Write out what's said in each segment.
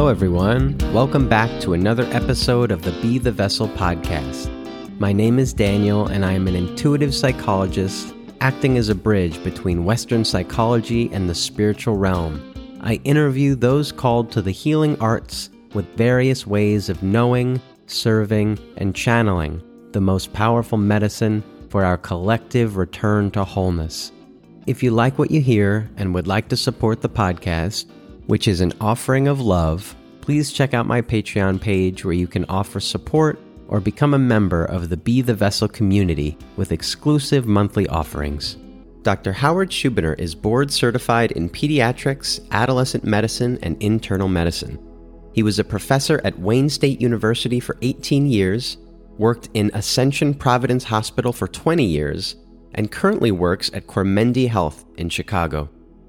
everyone. Welcome back to another episode of the Be the Vessel podcast. My name is Daniel, and I am an intuitive psychologist acting as a bridge between Western psychology and the spiritual realm. I interview those called to the healing arts with various ways of knowing, serving, and channeling the most powerful medicine for our collective return to wholeness. If you like what you hear and would like to support the podcast, which is an offering of love, please check out my Patreon page where you can offer support or become a member of the Be the Vessel community with exclusive monthly offerings. Dr. Howard Schubiner is board certified in pediatrics, adolescent medicine, and internal medicine. He was a professor at Wayne State University for 18 years, worked in Ascension Providence Hospital for 20 years, and currently works at Cormendi Health in Chicago.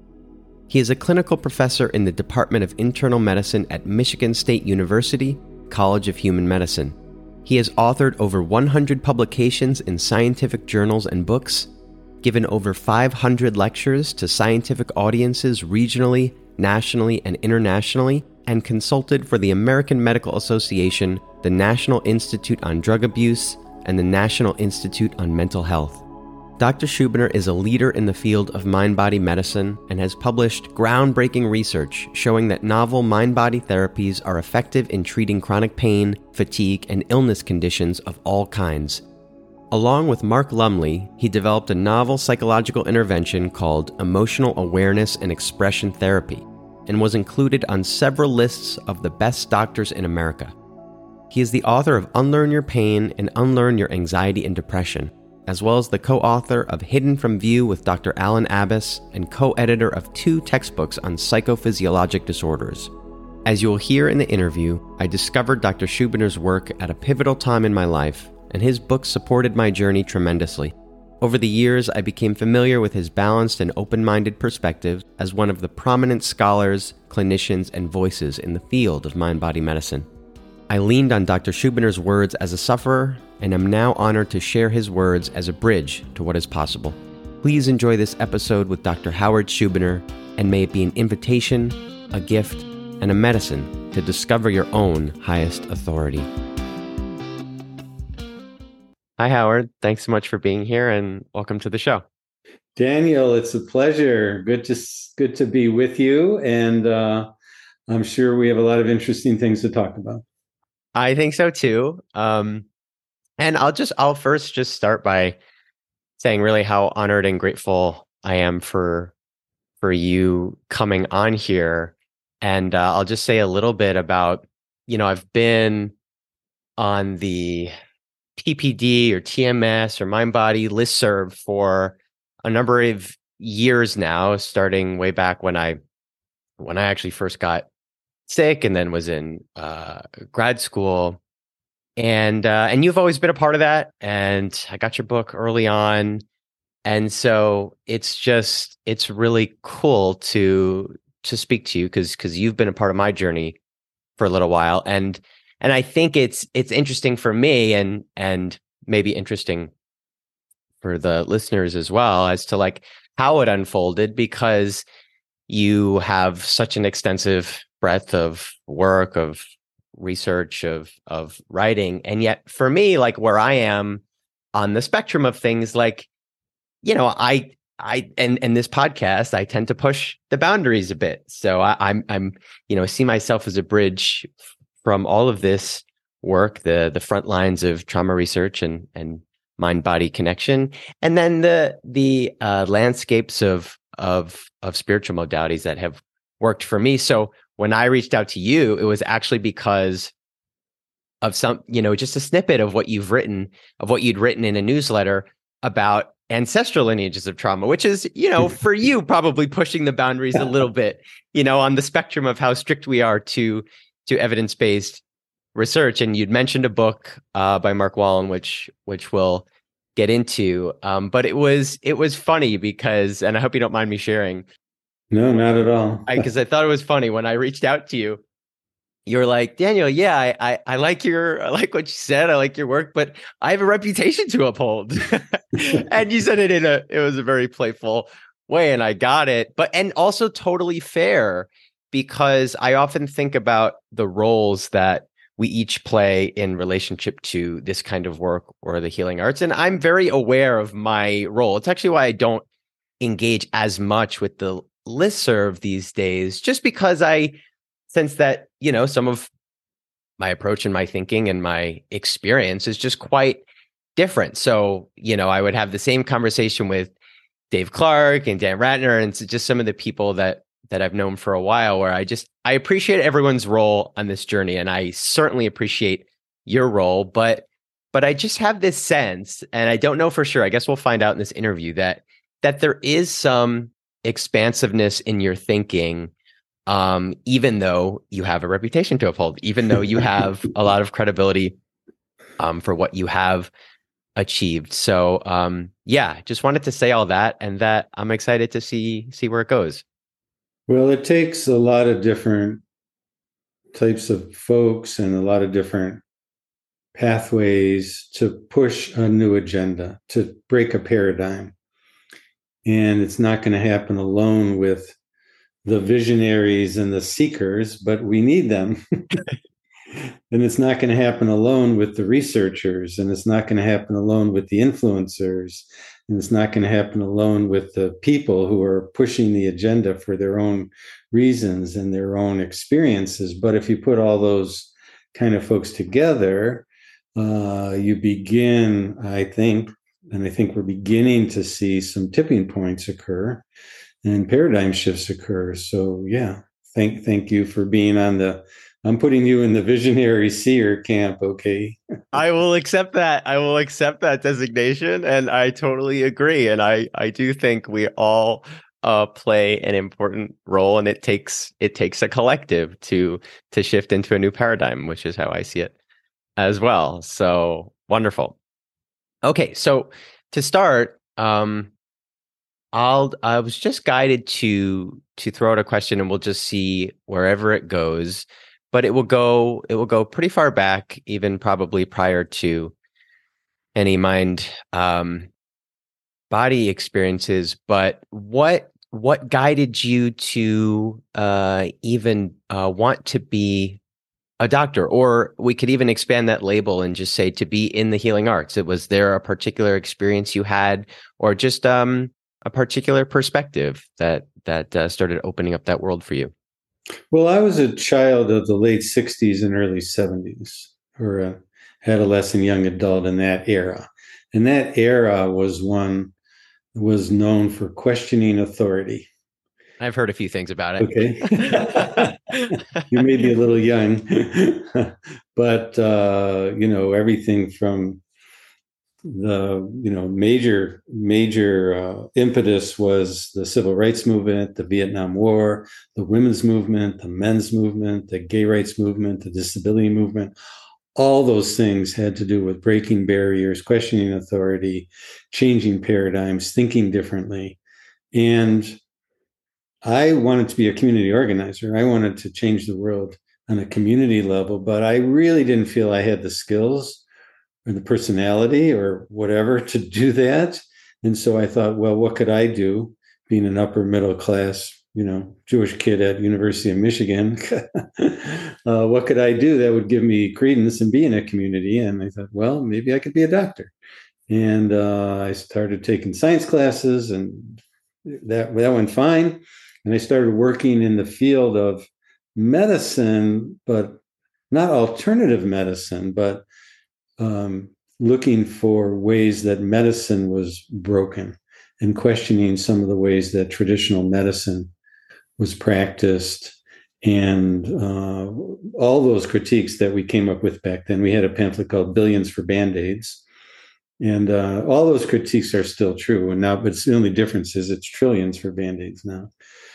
He is a clinical professor in the Department of Internal Medicine at Michigan State University, College of Human Medicine. He has authored over 100 publications in scientific journals and books, given over 500 lectures to scientific audiences regionally, nationally, and internationally, and consulted for the American Medical Association, the National Institute on Drug Abuse, and the National Institute on Mental Health. Dr. Schubiner is a leader in the field of mind-body medicine and has published groundbreaking research showing that novel mind-body therapies are effective in treating chronic pain, fatigue, and illness conditions of all kinds. Along with Mark Lumley, he developed a novel psychological intervention called Emotional Awareness and Expression Therapy and was included on several lists of the best doctors in America. He is the author of Unlearn Your Pain and Unlearn Your Anxiety and Depression, as well as the co-author of Hidden from View with Dr. Alan Abbas and co-editor of 2 textbooks on psychophysiologic disorders. As you will hear in the interview, I discovered Dr. Schubiner's work at a pivotal time in my life, and his book supported my journey tremendously. Over the years, I became familiar with his balanced and open-minded perspective as one of the prominent scholars, clinicians, and voices in the field of mind-body medicine. I leaned on Dr. Schubiner's words as a sufferer, and am now honored to share his words as a bridge to what is possible. Please enjoy this episode with Dr. Howard Schubiner, and may it be an invitation, a gift, and a medicine to discover your own highest authority. Hi, Howard. Thanks so much for being here, and welcome to the show. Daniel, it's a pleasure. Good to be with you, and I'm sure we have a lot of interesting things to talk about. I think so too. And I'll first just start by saying really how honored and grateful I am for you coming on here. And I'll just say a little bit about, I've been on the PPD or TMS or MindBody listserv for a number of years now, starting way back when I actually first got sick and then was in grad school. And you've always been a part of that. And I got your book early on. And so it's really cool to speak to you because you've been a part of my journey for a little while. And I think it's interesting for me and maybe interesting for the listeners as well as to like how it unfolded, because you have such an extensive breadth of work, of research, of writing. And yet for me, like where I am on the spectrum of things, like, I this podcast, I tend to push the boundaries a bit. So I'm see myself as a bridge from all of this work, the front lines of trauma research and mind-body connection, and then the landscapes of spiritual modalities that have worked for me. So when I reached out to you, it was actually because of just a snippet of what you'd written in a newsletter about ancestral lineages of trauma, which is, for you, probably pushing the boundaries a little bit, on the spectrum of how strict we are to evidence-based research. And you'd mentioned a book by Mark Wallen, which we'll get into. But it was funny because, and I hope you don't mind me sharing. No, not at all. Because I thought it was funny when I reached out to you. You're like, Daniel, yeah, I like what you said. I like your work, but I have a reputation to uphold. And you said it it was a very playful way, and I got it. And also totally fair. because I often think about the roles that we each play in relationship to this kind of work or the healing arts. And I'm very aware of my role. It's actually why I don't engage as much with the listserv these days, just because I sense that, some of my approach and my thinking and my experience is just quite different. So, I would have the same conversation with Dave Clark and Dan Ratner and just some of the people that I've known for a while, where I appreciate everyone's role on this journey. And I certainly appreciate your role, but I just have this sense, and I don't know for sure, I guess we'll find out in this interview, that there is some expansiveness in your thinking, even though you have a reputation to uphold, even though you have a lot of credibility for what you have achieved. So just wanted to say all that, and that I'm excited to see where it goes. Well, it takes a lot of different types of folks and a lot of different pathways to push a new agenda, to break a paradigm. And it's not going to happen alone with the visionaries and the seekers, but we need them. And it's not going to happen alone with the researchers, and it's not going to happen alone with the influencers, and it's not going to happen alone with the people who are pushing the agenda for their own reasons and their own experiences. But if you put all those kind of folks together, you begin, I think we're beginning to see some tipping points occur and paradigm shifts occur. So yeah, thank you for being I'm putting you in the visionary seer camp, okay? I will accept that. I will accept that designation, and I totally agree. And I do think we all play an important role, and it takes a collective to shift into a new paradigm, which is how I see it as well. So wonderful. Okay, so to start, I was just guided to throw out a question, and we'll just see wherever it goes. But it will go pretty far back, even probably prior to any mind body experiences. But what guided you to even want to be a doctor? Or we could even expand that label and just say to be in the healing arts. Was there a particular experience you had, or just a particular perspective that started opening up that world for you? Well, I was a child of the late 60s and early 70s, or a adolescent young adult in that era. And that era was known for questioning authority. I've heard a few things about it. Okay. You may be a little young, but, everything from the major impetus was the civil rights movement, the Vietnam War, the women's movement, the men's movement, the gay rights movement, the disability movement. All those things had to do with breaking barriers, questioning authority, changing paradigms, thinking differently. And I wanted to be a community organizer. I wanted to change the world on a community level, but I really didn't feel I had the skills or the personality or whatever to do that. And so I thought, well, what could I do being an upper middle class, Jewish kid at University of Michigan? What could I do that would give me credence and be in a community? And I thought, well, maybe I could be a doctor. And I started taking science classes, and that went fine. And I started working in the field of medicine, but not alternative medicine, but looking for ways that medicine was broken and questioning some of the ways that traditional medicine was practiced. And all those critiques that we came up with back then, we had a pamphlet called Billions for Band-Aids. And all those critiques are still true. And now, but the only difference is it's trillions for Band-Aids now.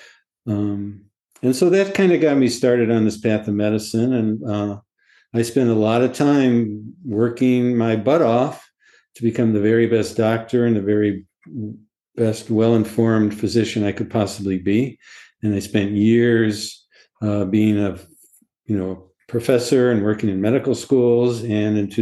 And so that kind of got me started on this path of medicine. And I spent a lot of time working my butt off to become the very best doctor and the very best well-informed physician I could possibly be. And I spent years being a professor and working in medical schools. And in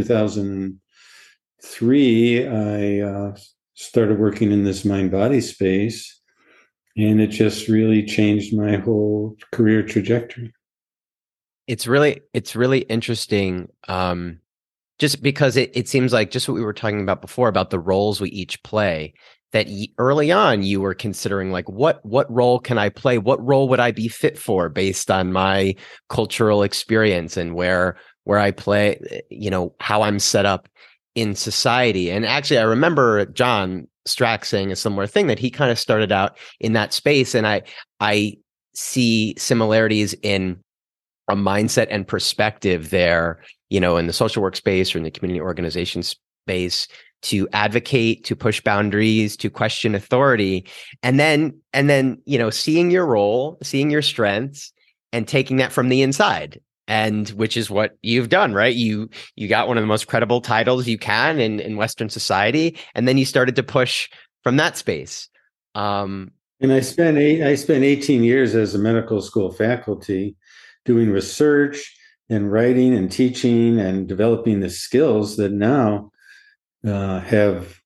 2003, I started working in this mind-body space. And it just really changed my whole career trajectory. It's really interesting. Just because it seems like just what we were talking about before about the roles we each play, that early on you were considering like what role can I play? What role would I be fit for based on my cultural experience and where I play, how I'm set up in society. And actually, I remember John Strack saying a similar thing, that he kind of started out in that space, and I see similarities in a mindset and perspective there, in the social work space or in the community organization space, to advocate, to push boundaries, to question authority, and then, seeing your role, seeing your strengths, and taking that from the inside. And which is what you've done, right? You got one of the most credible titles you can in Western society, and then you started to push from that space. And I spent 18 years as a medical school faculty doing research and writing and teaching and developing the skills that now have,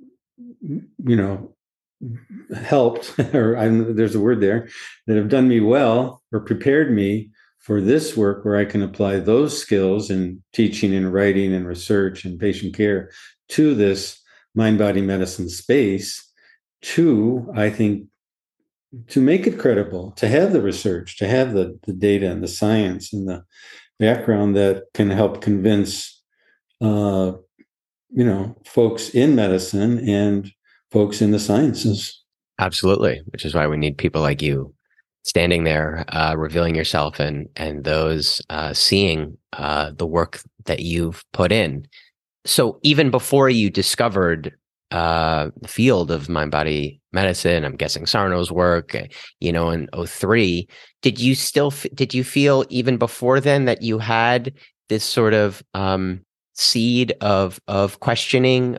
helped, or there's a word there, that have done me well or prepared me for this work where I can apply those skills in teaching and writing and research and patient care to this mind-body medicine space I think, to make it credible, to have the research, to have the data and the science and the background that can help convince, folks in medicine and folks in the sciences. Absolutely, which is why we need people like you standing there, revealing yourself, and those seeing the work that you've put in. So even before you discovered the field of mind-body medicine, I'm guessing Sarno's work, in 2003, did you feel even before then that you had this sort of seed of questioning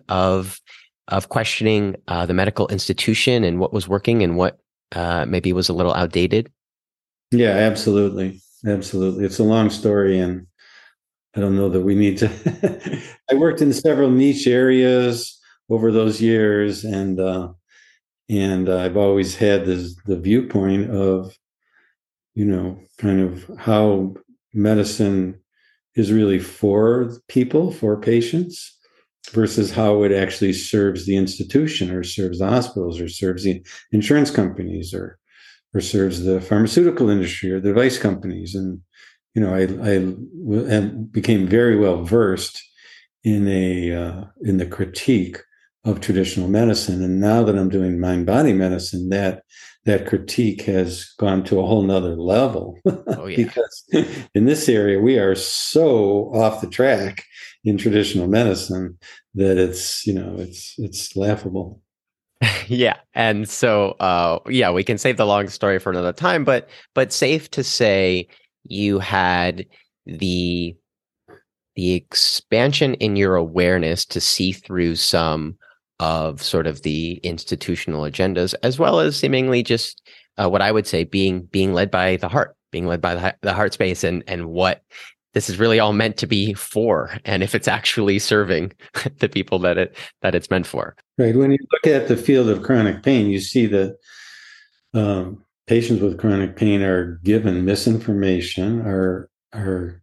the medical institution and what was working and what maybe was a little outdated? Yeah, absolutely. It's a long story, and I don't know that we need to. I worked in several niche areas over those years, and I've always had the viewpoint of, kind of how medicine is really for people, for patients, versus how it actually serves the institution or serves the hospitals or serves the insurance companies or serves the pharmaceutical industry or the device companies. And, I became very well versed in the critique of traditional medicine. And now that I'm doing mind-body medicine, that critique has gone to a whole nother level. Oh, yeah. Because in this area, we are so off the track in traditional medicine that it's laughable. Yeah. And so, we can save the long story for another time, but safe to say you had the expansion in your awareness to see through some of sort of the institutional agendas, as well as seemingly just what I would say being led by the heart, being led by the heart space, and what this is really all meant to be for, and if it's actually serving the people that it's meant for. Right. When you look at the field of chronic pain, you see that patients with chronic pain are given misinformation, are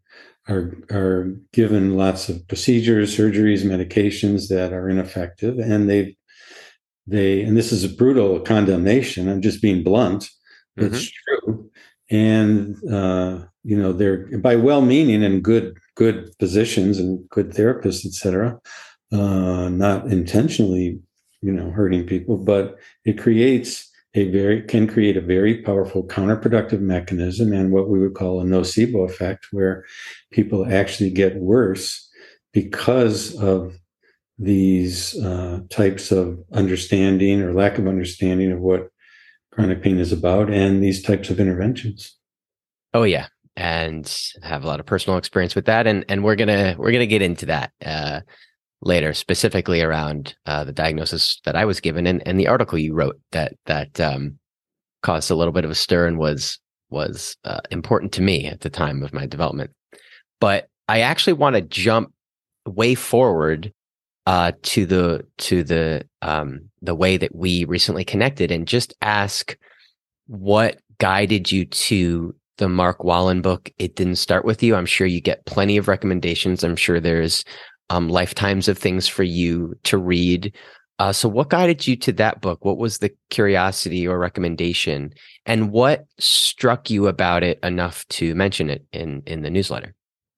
given lots of procedures, surgeries, medications that are ineffective, and and this is a brutal condemnation. I'm just being blunt. It's true. And they're, by well-meaning and good physicians and good therapists, et cetera, not intentionally, hurting people, but it can create a very powerful counterproductive mechanism, and what we would call a nocebo effect, where people actually get worse because of these types of understanding or lack of understanding of what chronic pain is about, and these types of interventions. Oh yeah, and I have a lot of personal experience with that, and we're gonna get into that later, specifically around the diagnosis that I was given and the article you wrote that caused a little bit of a stir and was important to me at the time of my development. But I actually want to jump way forward to the way that we recently connected, and just ask what guided you to the Mark Wallen book, It Didn't Start With You? I'm sure you get plenty of recommendations. I'm sure there's lifetimes of things for you to read. So what guided you to that book? What was the curiosity or recommendation? And what struck you about it enough to mention it in the newsletter?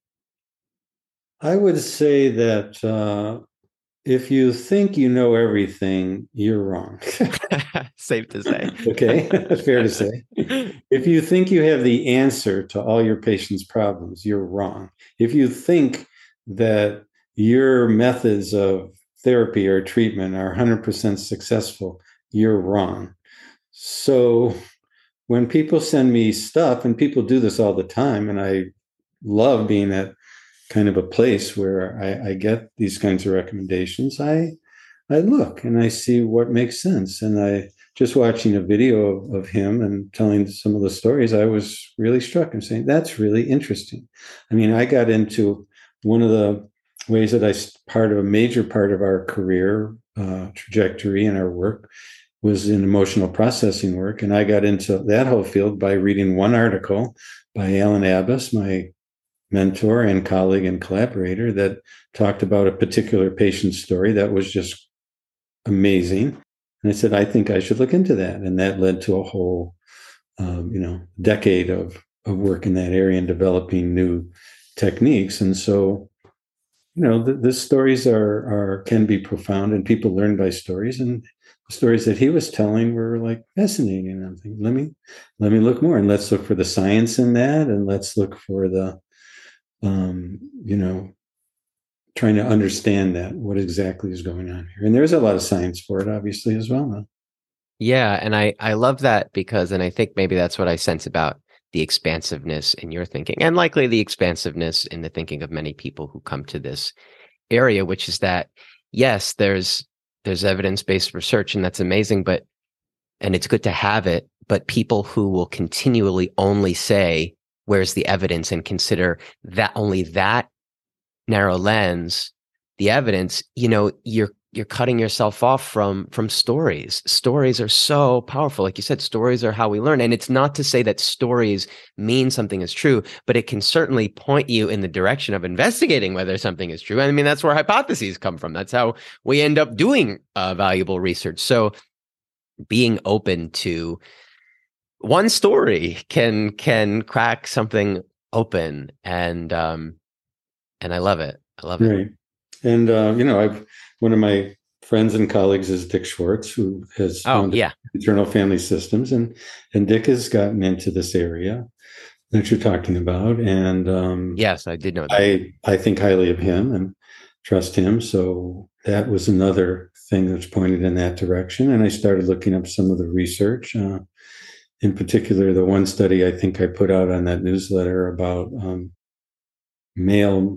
I would say that if you think you know everything, you're wrong. Safe to say. Okay, fair to say. If you think you have the answer to all your patients' problems, you're wrong. If you think that your methods of therapy or treatment are 100% successful, you're wrong. So when people send me stuff, and people do this all the time, and I love being at kind of a place where I get these kinds of recommendations, I look and I see what makes sense. And I just watching a video of him and telling some of the stories, I was really struck and saying, that's really interesting. I mean, I got into one of the ways that a major part of our career trajectory in our work was in emotional processing work. And I got into that whole field by reading one article by Alan Abbas, my mentor and colleague and collaborator, that talked about a particular patient's story that was just amazing. And I said, I think I should look into that. And that led to a whole, decade of work in that area and developing new techniques. And so, the stories can be profound, and people learn by stories. And the stories that he was telling were like fascinating. And I'm thinking, let me look more, and let's look for the science in that, and let's look for the, trying to understand that, what exactly is going on here. And there's a lot of science for it, obviously, as well now. Yeah. And I love that because, and I think maybe that's what I sense about the expansiveness in your thinking, and likely the expansiveness in the thinking of many people who come to this area, which is that, yes, there's evidence-based research, and that's amazing, and it's good to have it, but people who will continually only say, where's the evidence, and consider that only that narrow lens, the evidence, you're cutting yourself off from stories. Stories are so powerful. Like you said, stories are how we learn. And it's not to say that stories mean something is true, but it can certainly point you in the direction of investigating whether something is true. I mean, that's where hypotheses come from. That's how we end up doing valuable research. So being open to one story can crack something open, and I love it. I love it. Right. And one of my friends and colleagues is Dick Schwartz, who has Internal Family Systems, and Dick has gotten into this area that you're talking about. And yes, I did know that. I think highly of him and trust him. So that was another thing that's pointed in that direction. And I started looking up some of the research. In particular, the one study I think I put out on that newsletter about male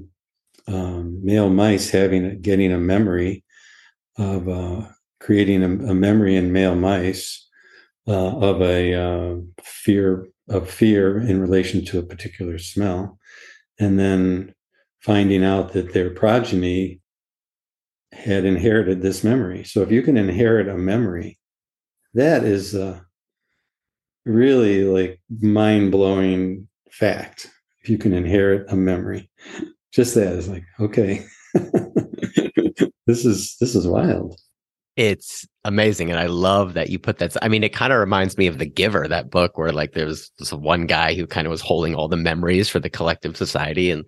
mice getting a memory of creating a memory in male mice of a fear in relation to a particular smell, and then finding out that their progeny had inherited this memory. So if you can inherit a memory, that is really like mind-blowing fact. If you can inherit a memory, just that is like, okay, this is wild. It's amazing. And I love that you put that. I mean, it kind of reminds me of The Giver, that book where like there's this one guy who kind of was holding all the memories for the collective society. And,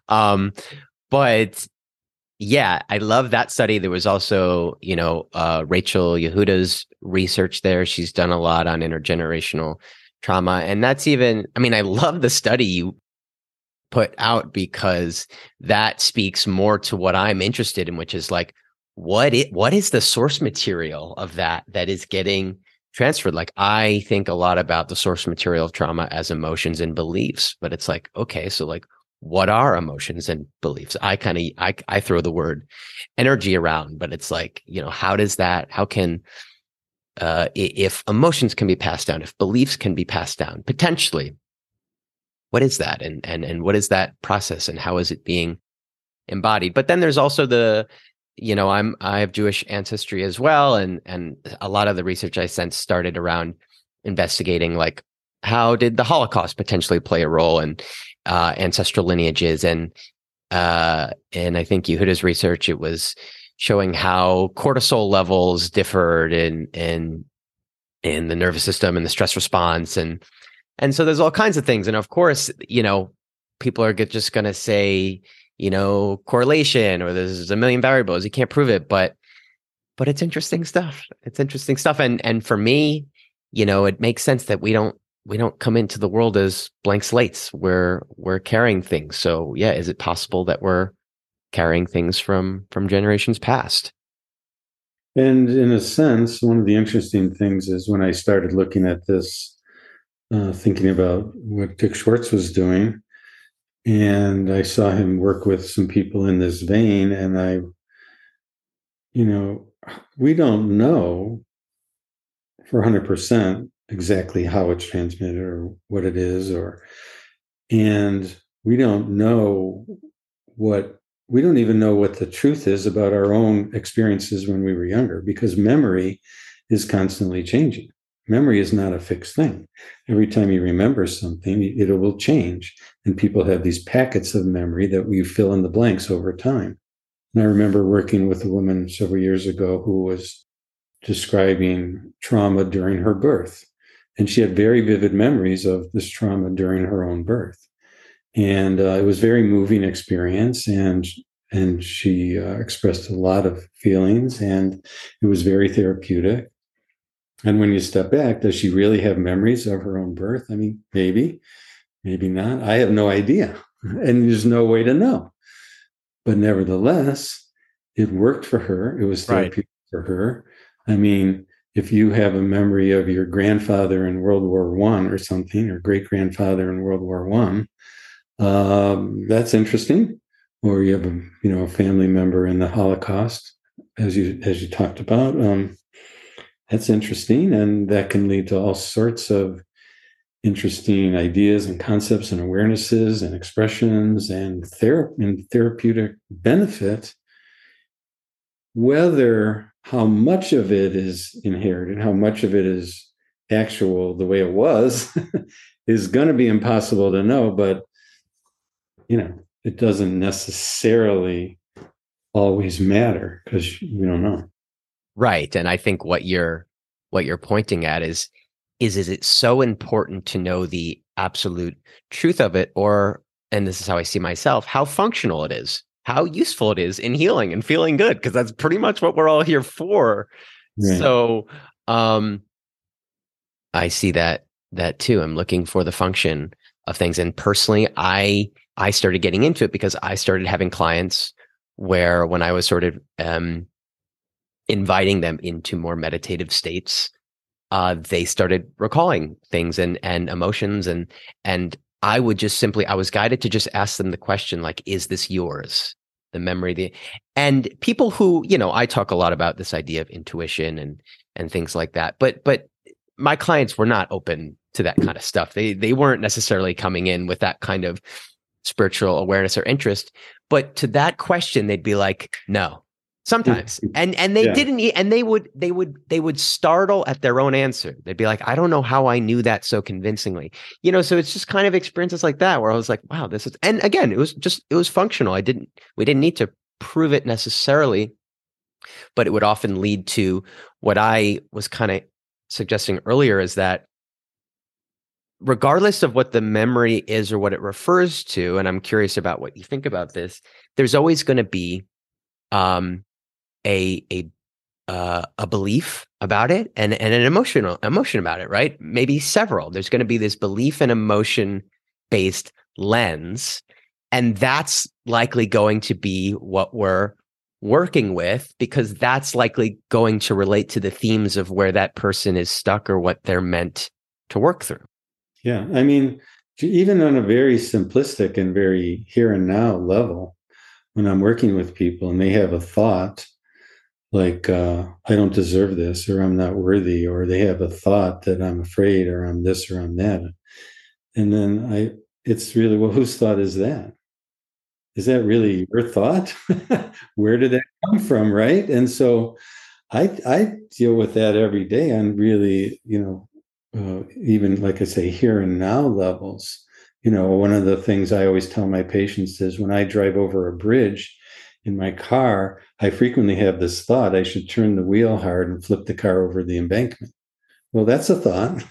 but yeah, I love that study. There was also, Rachel Yehuda's research there. She's done a lot on intergenerational trauma. And that's even, I mean, I love the study you put out because that speaks more to what I'm interested in, which is like, what is the source material of that is getting transferred? Like, I think a lot about the source material of trauma as emotions and beliefs, but it's like, okay, so like, what are emotions and beliefs? I throw the word energy around, but it's like, how can, if emotions can be passed down, if beliefs can be passed down, potentially, what is that? And what is that process, and how is it being embodied? But then there's also I have Jewish ancestry as well. And a lot of the research I sense started around investigating, like, how did the Holocaust potentially play a role in ancestral lineages, and I think Yehuda's research, it was showing how cortisol levels differed in the nervous system and the stress response, and so there's all kinds of things, and of course, people are just going to say, correlation, or there's a million variables, you can't prove it, but it's interesting stuff. It's interesting stuff, and for me, it makes sense that we don't come into the world as blank slates. We're carrying things. So yeah, is it possible that we're carrying things from generations past? And in a sense, one of the interesting things is when I started looking at this, thinking about what Dick Schwartz was doing, and I saw him work with some people in this vein, and we don't know for 100% exactly how it's transmitted or what it is, and we don't even know what the truth is about our own experiences when we were younger, because memory is constantly changing. Memory is not a fixed thing. Every time you remember something, it will change. And people have these packets of memory that we fill in the blanks over time. And I remember working with a woman several years ago who was describing trauma during her birth. And she had very vivid memories of this trauma during her own birth. And it was a very moving experience. And she expressed a lot of feelings, and it was very therapeutic. And when you step back, does she really have memories of her own birth? I mean, maybe not. I have no idea. And there's no way to know. But nevertheless, it worked for her. It was therapeutic for her. I mean, if you have a memory of your grandfather in World War I or something, or great-grandfather in World War I, that's interesting. Or you have a family member in the Holocaust, as you talked about. That's interesting, and that can lead to all sorts of interesting ideas and concepts and awarenesses and expressions and therapeutic benefit. Whether how much of it is inherited, how much of it is actual the way it was, is going to be impossible to know. But it doesn't necessarily always matter because we don't know. Right. And I think what you're pointing at is it so important to know the absolute truth of it, and this is how I see myself, how functional it is, how useful it is in healing and feeling good, because that's pretty much what we're all here for. Right. So I see that too. I'm looking for the function of things. And personally, I started getting into it because I started having clients where, when I was sort of inviting them into more meditative states, they started recalling things and emotions, and I would just I was guided to just ask them the question, like, is this yours? The memory, and people who, I talk a lot about this idea of intuition and things like that, but my clients were not open to that kind of stuff. They weren't necessarily coming in with that kind of spiritual awareness or interest, but to that question, they'd be like, no. Sometimes. And they didn't, and they would startle at their own answer. They'd be like, I don't know how I knew that so convincingly. So it's just kind of experiences like that where I was like, wow, this is, and again, it was functional. We didn't need to prove it necessarily, but it would often lead to what I was kind of suggesting earlier, is that regardless of what the memory is or what it refers to, and I'm curious about what you think about this, there's always going to be a belief about it and an emotion about it, right? Maybe several. There's going to be this belief and emotion based lens, and that's likely going to be what we're working with, because that's likely going to relate to the themes of where that person is stuck or what they're meant to work through. Yeah, I mean, even on a very simplistic and very here and now level, when I'm working with people and they have a thought like, I don't deserve this, or I'm not worthy, or they have a thought that I'm afraid, or I'm this, or I'm that. And then it's really, well, whose thought is that? Is that really your thought? Where did that come from? Right. And so I deal with that every day on really, even like I say, here and now levels. One of the things I always tell my patients is when I drive over a bridge in my car, I frequently have this thought I should turn the wheel hard and flip the car over the embankment. Well, that's a thought.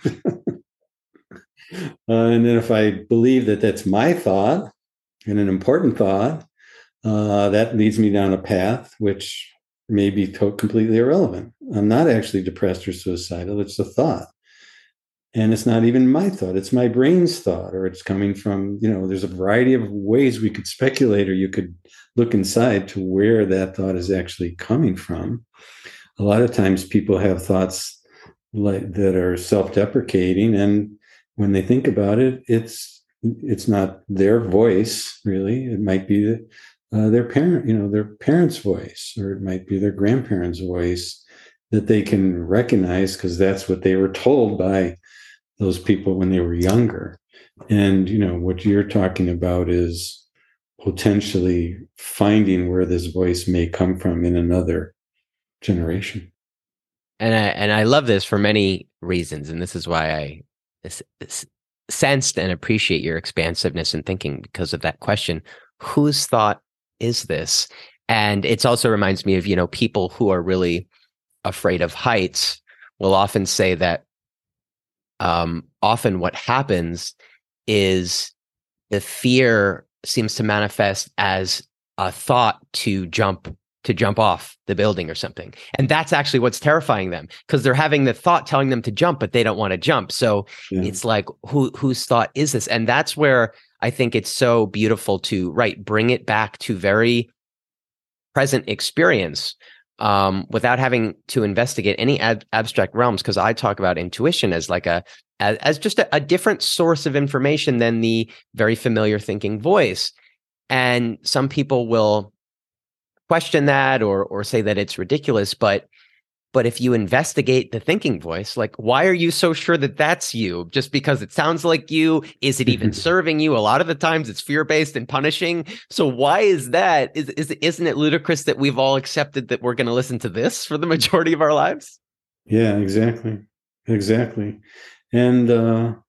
And then if I believe that that's my thought and an important thought, that leads me down a path which may be completely irrelevant. I'm not actually depressed or suicidal. It's a thought. And it's not even my thought. It's my brain's thought, or it's coming from, there's a variety of ways we could speculate, or you could look inside to where that thought is actually coming from. A lot of times people have thoughts that are self-deprecating, and when they think about it, it's not their voice really. It might be their parent's voice, or it might be their grandparents' voice that they can recognize because that's what they were told by those people when they were younger. And what you're talking about is potentially finding where this voice may come from in another generation. And I love this for many reasons, and this is why I sensed and appreciate your expansiveness in thinking, because of that question: whose thought is this? And it also reminds me of people who are really afraid of heights will often say that often what happens is the fear seems to manifest as a thought to jump off the building or something. And that's actually what's terrifying them, because they're having the thought telling them to jump, but they don't want to jump. So It's like, whose thought is this? And that's where I think it's so beautiful to bring it back to very present experience, without having to investigate any abstract realms. Because I talk about intuition as as just a different source of information than the very familiar thinking voice. And some people will question that or say that it's ridiculous, but if you investigate the thinking voice, why are you so sure that that's you? Just because it sounds like you? Is it even serving you? A lot of the times it's fear-based and punishing. So why is that? Isn't it ludicrous that we've all accepted that we're going to listen to this for the majority of our lives? Yeah, exactly. And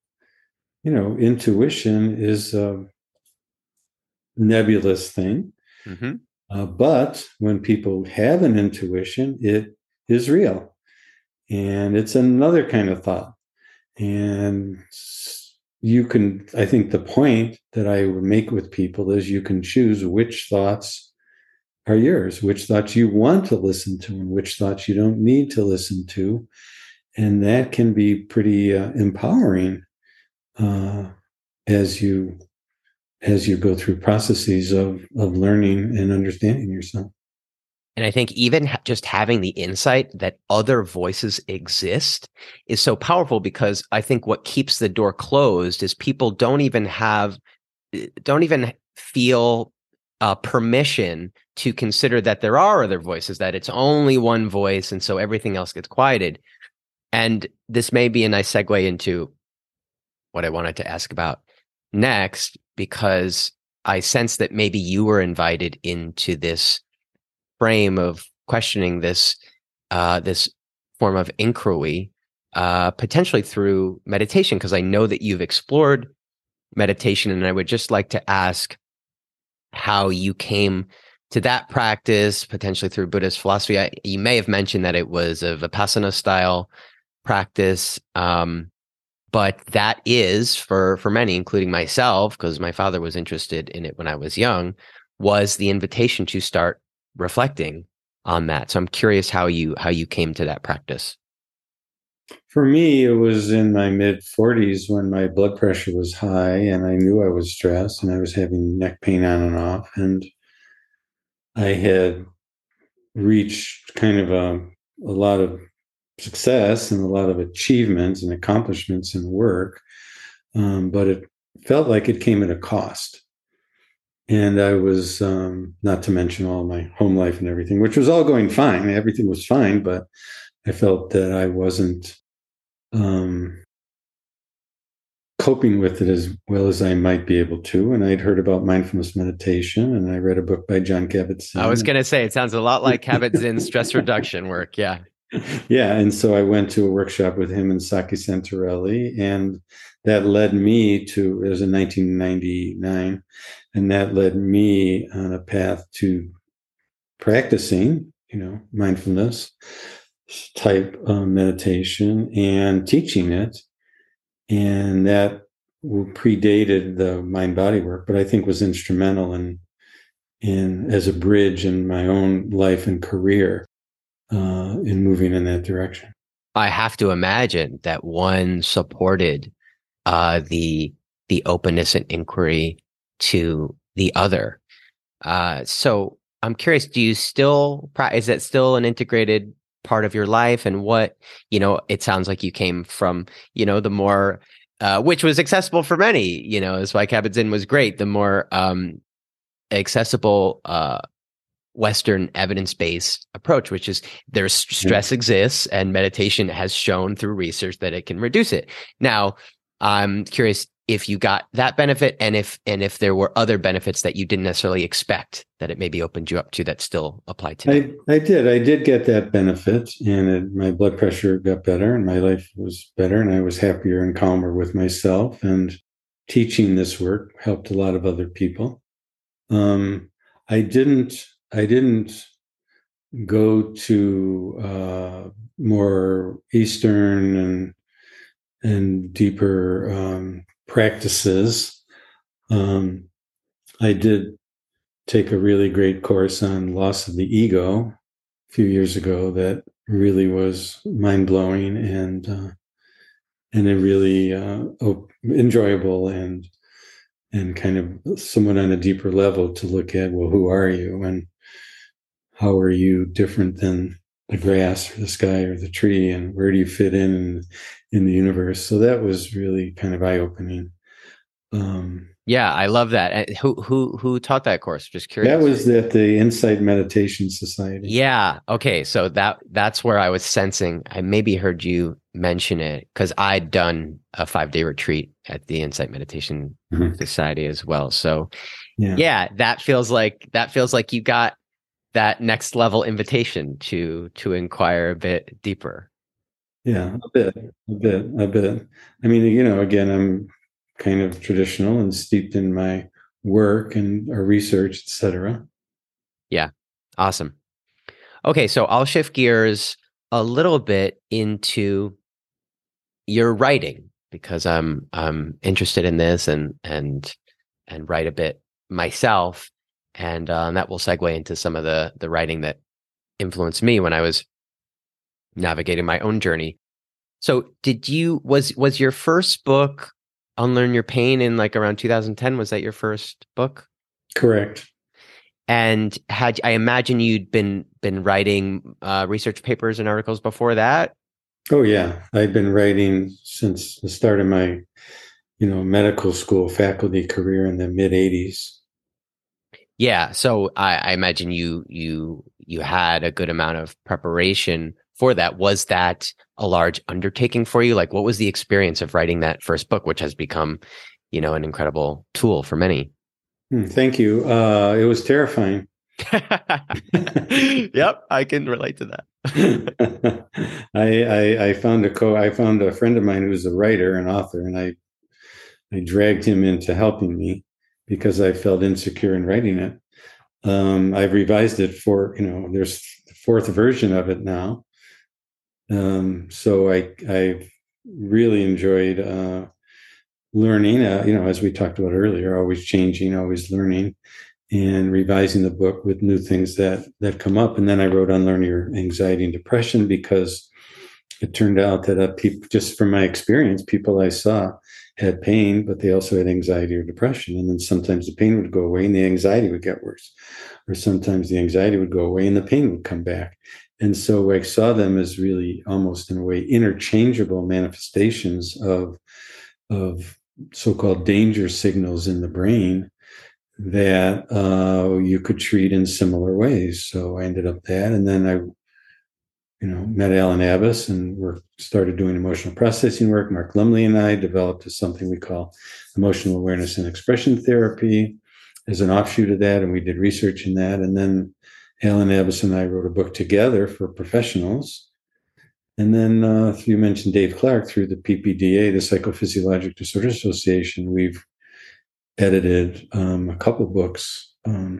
intuition is a nebulous thing. Mm-hmm. But when people have an intuition, it is real. And it's another kind of thought. And I think the point that I would make with people is you can choose which thoughts are yours, which thoughts you want to listen to, and which thoughts you don't need to listen to. And that can be pretty empowering as you go through processes of learning and understanding yourself. And I think even just having the insight that other voices exist is so powerful, because I think what keeps the door closed is people don't even feel permission to consider that there are other voices, that it's only one voice, and so everything else gets quieted. And this may be a nice segue into what I wanted to ask about next, because I sense that maybe you were invited into this frame of questioning this form of inquiry, potentially through meditation, because I know that you've explored meditation, and I would just like to ask how you came to that practice, potentially through Buddhist philosophy. You may have mentioned that it was a Vipassana style practice, but that is for many, including myself, because my father was interested in it when I was young, was the invitation to start reflecting on that. So I'm curious how you came to that practice. For me, it was in my mid-40s when my blood pressure was high, and I knew I was stressed, and I was having neck pain on and off, and I had reached kind of a lot of success and a lot of achievements and accomplishments in work, but it felt like it came at a cost. And I was, not to mention all my home life and everything, which was all going fine. Everything was fine, but I felt that I wasn't coping with it as well as I might be able to. And I'd heard about mindfulness meditation, and I read a book by Jon Kabat-Zinn. I was going to say, it sounds a lot like Kabat-Zinn's stress reduction work. Yeah. Yeah, and so I went to a workshop with him and Saki Santarelli, and that led me to, it was in 1999, and that led me on a path to practicing, mindfulness type meditation and teaching it. And that predated the mind body work, but I think was instrumental in as a bridge in my own life and career in moving in that direction. I have to imagine that one supported the openness and inquiry to the other. So I'm curious, do you still is that still an integrated part of your life? And what, it sounds like you came from, the more which was accessible for many, is why Kabat-Zinn was great. The more accessible Western evidence-based approach, which is there's stress exists and meditation has shown through research that it can reduce it. Now, I'm curious if you got that benefit and if there were other benefits that you didn't necessarily expect that it maybe opened you up to that still apply today. I did get that benefit, and my blood pressure got better and my life was better and I was happier and calmer with myself, and teaching this work helped a lot of other people. I didn't go to more Eastern and deeper practices. I did take a really great course on loss of the ego a few years ago that really was mind-blowing and it really enjoyable and kind of somewhat on a deeper level to look at, well, who are you and how are you different than the grass or the sky or the tree, and where do you fit in the universe? So that was really kind of eye-opening. Yeah, I love that. Who taught that course? Just curious. That was at the Insight Meditation Society. Yeah. Okay. So that's where I was sensing. I maybe heard you mention it because I'd done a 5-day retreat at the Insight Meditation Society as well. So yeah, that feels like you got that next level invitation to inquire a bit deeper. Yeah, a bit. I mean, again, I'm kind of traditional and steeped in my work and our research, etc. Yeah. Awesome. Okay, so I'll shift gears a little bit into your writing because I'm interested in this and write a bit myself, and that will segue into some of the writing that influenced me when I was navigating my own journey. So, was your first book Unlearn Your Pain in like around 2010? Was that your first book? Correct. And I imagine you'd been writing research papers and articles before that? Oh yeah, I've been writing since the start of my, medical school faculty career in the mid '80s. Yeah, so I imagine you had a good amount of preparation for that. Was that a large undertaking for you? Like, what was the experience of writing that first book, which has become, an incredible tool for many? Thank you. It was terrifying. Yep, I can relate to that. I found a friend of mine who's a writer and author, and I dragged him into helping me because I felt insecure in writing it. I've revised it for, there's the 4th version of it now. So I've really enjoyed learning, as we talked about earlier, always changing, always learning, and revising the book with new things that come up. And then I wrote Unlearn Your Anxiety and Depression because it turned out that people, just from my experience, people I saw had pain, but they also had anxiety or depression. And then sometimes the pain would go away and the anxiety would get worse. Or sometimes the anxiety would go away and the pain would come back. And so I saw them as really almost in a way interchangeable manifestations of so-called danger signals in the brain that you could treat in similar ways. So I ended up that. And then I met Alan Abbas and started doing emotional processing work. Mark Lumley and I developed something we call emotional awareness and expression therapy as an offshoot of that. And we did research in that. And then Alan Abbas and I wrote a book together for professionals And then you mentioned Dave Clark, through the PPDA, the Psychophysiologic Disorders Association, we've edited a couple books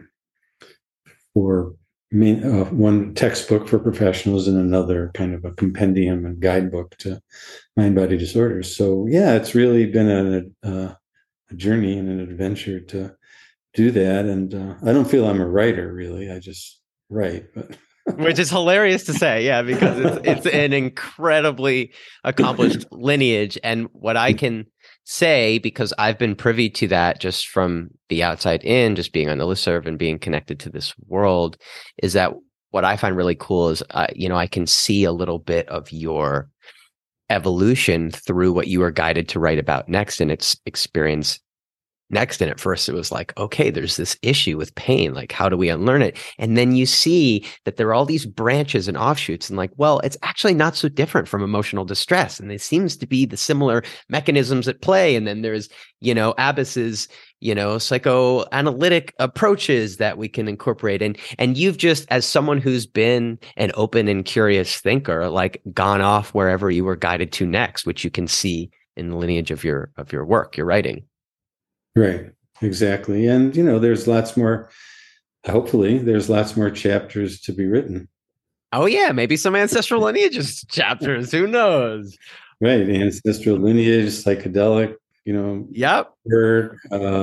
for one textbook for professionals and another kind of a compendium and guidebook to mind-body disorders. So yeah, it's really been a journey and an adventure to do that. And I don't feel I'm a writer, really. I just write, but which is hilarious to say, yeah, because it's an incredibly accomplished lineage. And what I can say, because I've been privy to that just from the outside in, just being on the listserv and being connected to this world, is that what I find really cool is, I can see a little bit of your evolution through what you were guided to write about next in its experience next. And at first it was like, okay, there's this issue with pain. Like, how do we unlearn it? And then you see that there are all these branches and offshoots and like, well, it's actually not so different from emotional distress. And there seems to be the similar mechanisms at play. And then there's, Abbas's, psychoanalytic approaches that we can incorporate. And you've just, as someone who's been an open and curious thinker, like gone off wherever you were guided to next, which you can see in the lineage of your work, your writing. Right, exactly. And, there's lots more, hopefully, there's lots more chapters to be written. Oh, yeah, maybe some ancestral lineages chapters, who knows? Right, ancestral lineage, psychedelic, Yep. work.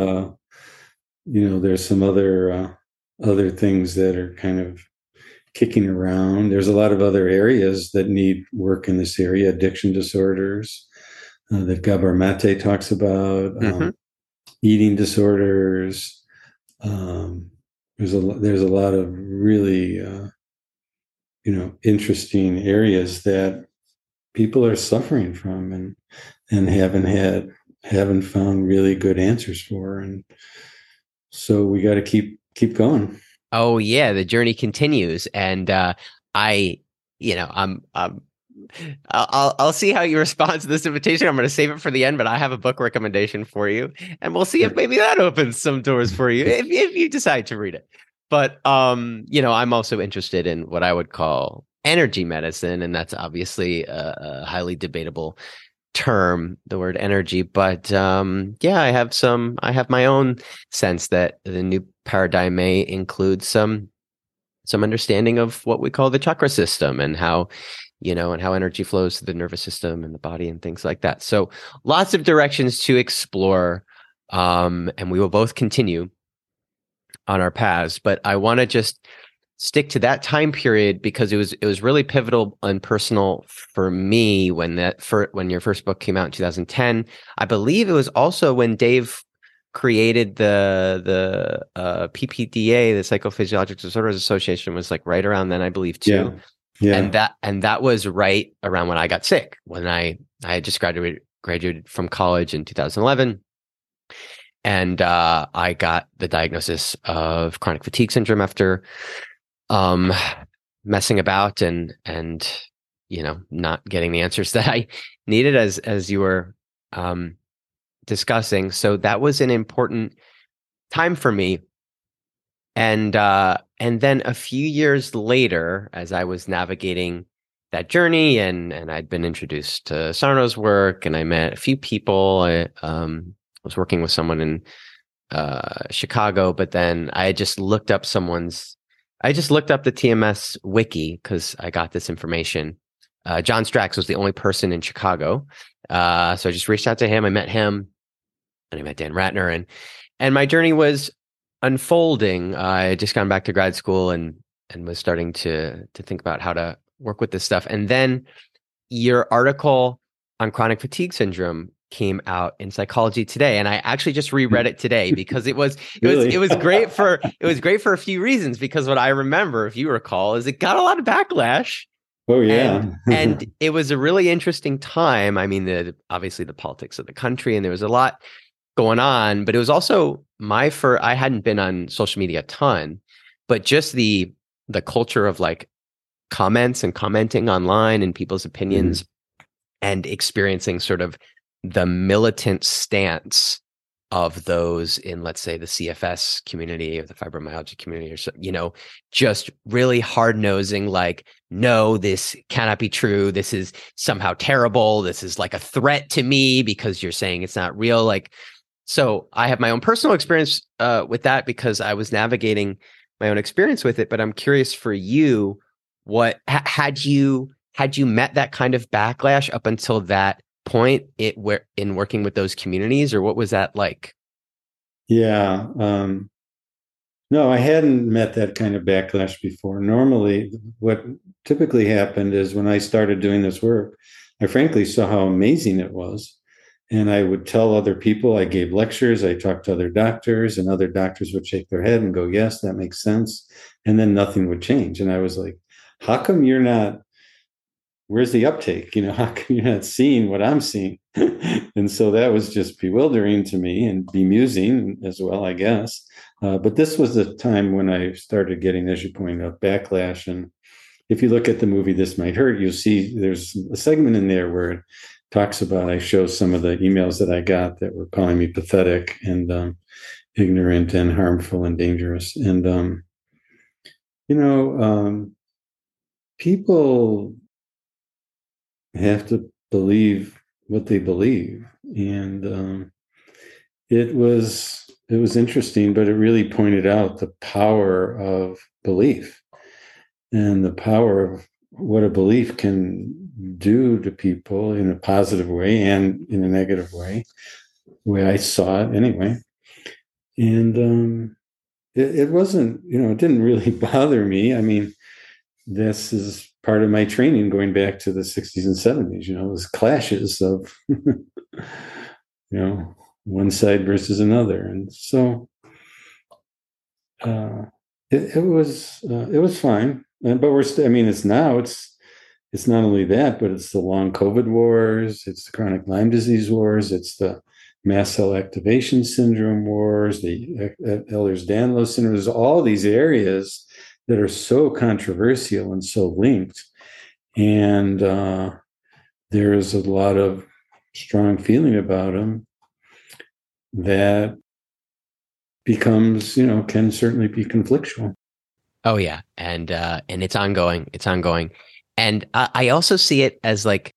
There's some other things that are kind of kicking around. There's a lot of other areas that need work in this area, addiction disorders that Gabor Mate talks about. Mm-hmm. Eating disorders. There's a lot of really interesting areas that people are suffering from and haven't found really good answers for, and so we got to keep going. Oh yeah, the journey continues, and I'll see how you respond to this invitation. I'm going to save it for the end, but I have a book recommendation for you, and we'll see if maybe that opens some doors for you if you decide to read it. But I'm also interested in what I would call energy medicine, and that's obviously a highly debatable term, the word energy. But I have my own sense that the new paradigm may include some understanding of what we call the chakra system and how energy flows to the nervous system and the body and things like that. So lots of directions to explore, and we will both continue on our paths. But I want to just stick to that time period because it was really pivotal and personal for me when your first book came out in 2010. I believe it was also when Dave created the PPDA, the Psychophysiologic Disorders Association, was like right around then, I believe, too. Yeah. And that was right around when I got sick, when I had just graduated from college in 2011. And I got the diagnosis of chronic fatigue syndrome after messing about and not getting the answers that I needed, as you were discussing. So that was an important time for me. And then a few years later, as I was navigating that journey and I'd been introduced to Sarno's work and I met a few people, I was working with someone in Chicago, but then I just looked up the TMS wiki because I got this information. John Strax was the only person in Chicago. So I just reached out to him. I met him and I met Dan Ratner and my journey was unfolding. I had just gone back to grad school and was starting to think about how to work with this stuff. And then your article on chronic fatigue syndrome came out in Psychology Today, and I actually just reread it today because it was great for a few reasons. Because what I remember, if you recall, is it got a lot of backlash. Oh yeah, and it was a really interesting time. I mean, obviously the politics of the country, and there was a lot going on, but it was also I hadn't been on social media a ton, but just the culture of like comments and commenting online and people's opinions and experiencing sort of the militant stance of those in, let's say, the CFS community or the fibromyalgia community, or so, just really hard-nosing, like, no, this cannot be true. This is somehow terrible. This is like a threat to me because you're saying it's not real. Like, so I have my own personal experience with that because I was navigating my own experience with it. But I'm curious for you, what had you met that kind of backlash up until that point in working with those communities, or what was that like? Yeah. No, I hadn't met that kind of backlash before. Normally, what typically happened is when I started doing this work, I frankly saw how amazing it was. And I would tell other people, I gave lectures, I talked to other doctors, and other doctors would shake their head and go, yes, that makes sense. And then nothing would change. And I was like, how come you're not, where's the uptake? How come you're not seeing what I'm seeing? And so that was just bewildering to me and bemusing as well, I guess. But this was the time when I started getting, as you pointed out, backlash. And if you look at the movie This Might Hurt, you'll see there's a segment in there where it talks about, I show some of the emails that I got that were calling me pathetic and ignorant and harmful and dangerous. And, people have to believe what they believe. And it was interesting, but it really pointed out the power of belief and the power of what a belief can do to people in a positive way and in a negative way, the way I saw it anyway. And it wasn't, it didn't really bother me. I mean, this is part of my training going back to the 60s and 70s, those clashes of, one side versus another. And so it was fine. But it's not only that, but it's the long COVID wars, it's the chronic Lyme disease wars, it's the mast cell activation syndrome wars, the Ehlers-Danlos syndrome. There's all these areas that are so controversial and so linked. And there is a lot of strong feeling about them that becomes, can certainly be conflictual. Oh yeah. And it's ongoing. It's ongoing. And I also see it as like,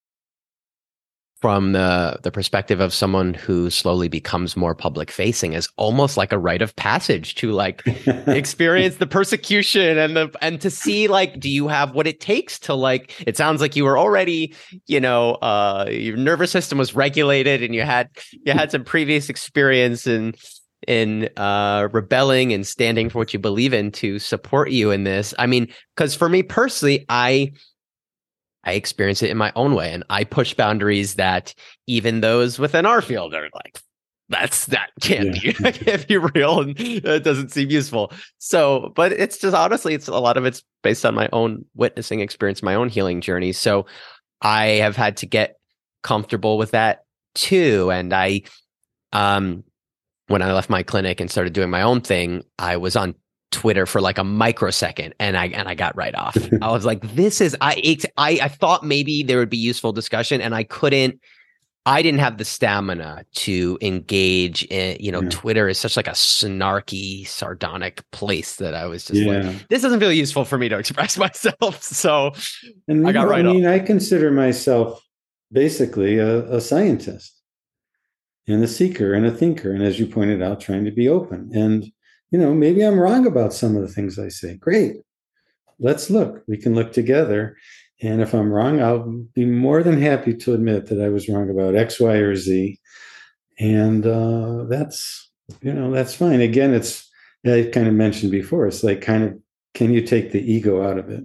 from the perspective of someone who slowly becomes more public facing, as almost like a rite of passage to like experience the persecution and to see, like, do you have what it takes to, like, it sounds like you were already, your nervous system was regulated and you had some previous experience in rebelling and standing for what you believe in to support you in this. I mean, because for me personally, I experience it in my own way, and I push boundaries that even those within our field are like, that can't be real, and it doesn't seem useful. So, but it's just, honestly, it's a lot of it's based on my own witnessing experience, my own healing journey. So I have had to get comfortable with that too. And I, when I left my clinic and started doing my own thing, I was on Twitter for like a microsecond and I got right off. I was like, this is, I thought maybe there would be useful discussion, and I didn't have the stamina to engage in, Twitter is such like a snarky, sardonic place that I was just like, this doesn't feel useful for me to express myself. So I got right off. I consider myself basically a scientist and a seeker and a thinker. And as you pointed out, trying to be open. And maybe I'm wrong about some of the things I say. Great. Let's look. We can look together. And if I'm wrong, I'll be more than happy to admit that I was wrong about X, Y, or Z. And that's fine. Again, I kind of mentioned before, it's like kind of, can you take the ego out of it?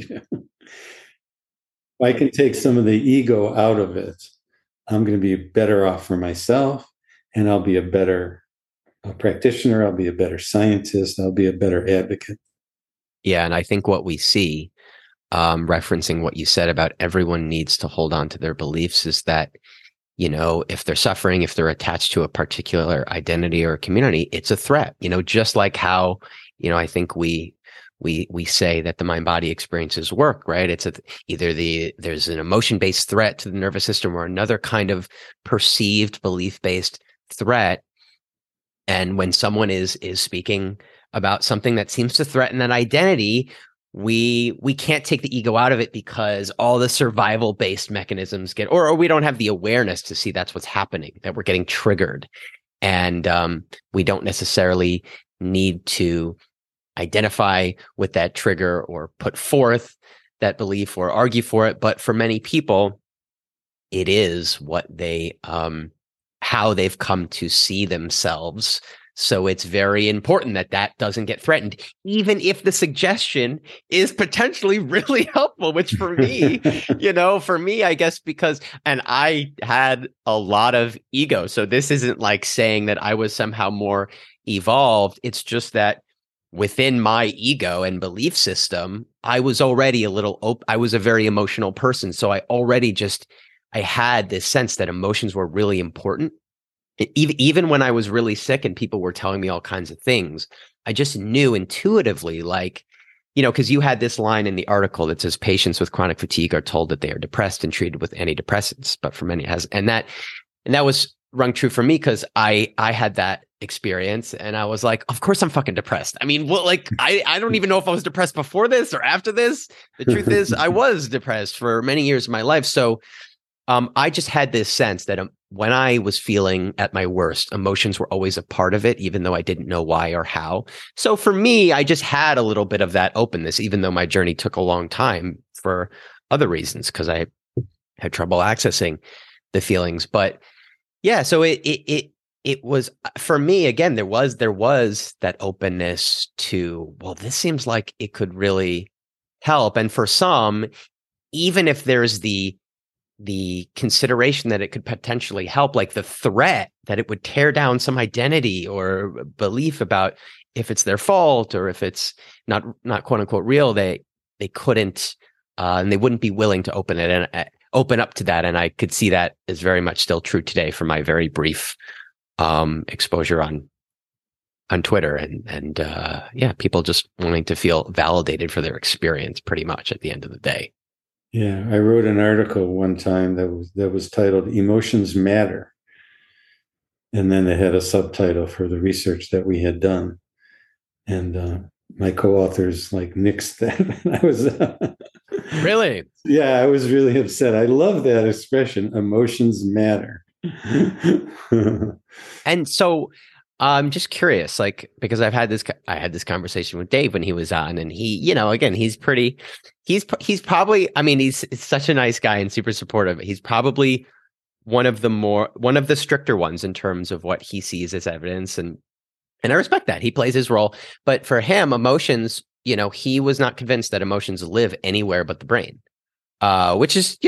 If I can take some of the ego out of it, I'm going to be better off for myself, and I'll be a better practitioner, I'll be a better scientist, I'll be a better advocate. Yeah, and I think what we see, referencing what you said about everyone needs to hold on to their beliefs, is that, if they're suffering, if they're attached to a particular identity or community, it's a threat. Just like how, I think we say that the mind-body experiences work, right? It's there's an emotion-based threat to the nervous system or another kind of perceived belief-based threat. And when someone is speaking about something that seems to threaten that identity, we can't take the ego out of it because all the survival based mechanisms get, or we don't have the awareness to see that's what's happening, that we're getting triggered. And we don't necessarily need to identify with that trigger or put forth that belief or argue for it. But for many people, it is what they, how they've come to see themselves. So it's very important that that doesn't get threatened, even if the suggestion is potentially really helpful, which for me, for me, I guess, because, and I had a lot of ego. So this isn't like saying that I was somehow more evolved. It's just that within my ego and belief system, I was already I was a very emotional person. So I had this sense that emotions were really important. Even when I was really sick and people were telling me all kinds of things, I just knew intuitively, like, because you had this line in the article that says patients with chronic fatigue are told that they are depressed and treated with antidepressants, but for many it has, and that was rung true for me because I had that experience and I was like, of course I'm fucking depressed. I mean, I don't even know if I was depressed before this or after this. The truth is I was depressed for many years of my life. So I just had this sense that when I was feeling at my worst, emotions were always a part of it, even though I didn't know why or how. So for me, I just had a little bit of that openness, even though my journey took a long time for other reasons, because I had trouble accessing the feelings. But yeah, so it was, for me, again, there was that openness to, well, this seems like it could really help. And for some, even if there's the consideration that it could potentially help, like the threat that it would tear down some identity or belief about if it's their fault or if it's not quote unquote real, they couldn't and they wouldn't be willing to open it and open up to that. And I could see that is very much still true today from my very brief exposure on Twitter and people just wanting to feel validated for their experience pretty much at the end of the day. Yeah, I wrote an article one time that was titled "Emotions Matter," and then it had a subtitle for the research that we had done. And my co-authors like nixed that. I was really, yeah, I was really upset. I love that expression, "Emotions matter." And so I'm just curious, like, because I had this conversation with Dave when he was on, and he, again, he's probably, I mean, he's such a nice guy and super supportive. He's probably one of the stricter ones in terms of what he sees as evidence. And I respect that. He plays his role. But for him, emotions, he was not convinced that emotions live anywhere but the brain, which is,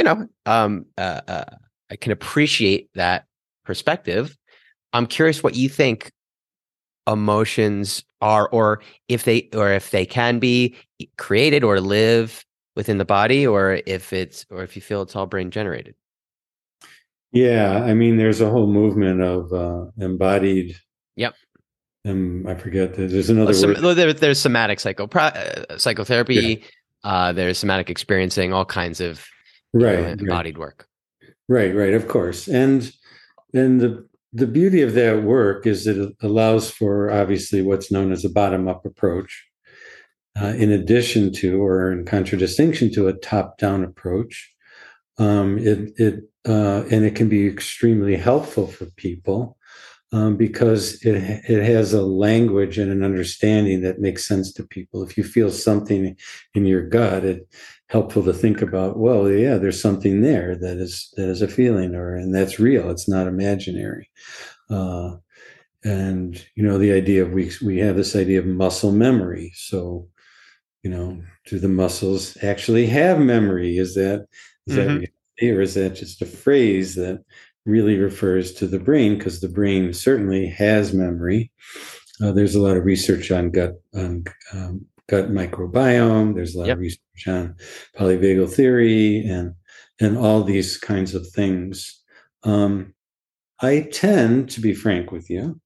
I can appreciate that perspective. I'm curious what you think emotions are, or if they can be created or live within the body, or if you feel it's all brain generated. Yeah, I mean, there's a whole movement of embodied. Yep. I forget. There's another word. There's somatic psychotherapy. There's somatic experiencing, all kinds of embodied work. Right. Of course, and the beauty of that work is that it allows for obviously what's known as a bottom-up approach, in addition to, or in contradistinction to, a top-down approach. And it can be extremely helpful for people because it has a language and an understanding that makes sense to people. If you feel something in your gut, it's helpful to think about, well, yeah, there's something there that is a feeling, and that's real. It's not imaginary. And the idea of we have this idea of muscle memory. So, do the muscles actually have memory? Is that reality, or is that just a phrase that really refers to the brain? Because the brain certainly has memory. There's a lot of research on gut microbiome. There's a lot of research on polyvagal theory and all these kinds of things. I tend, to be frank with you,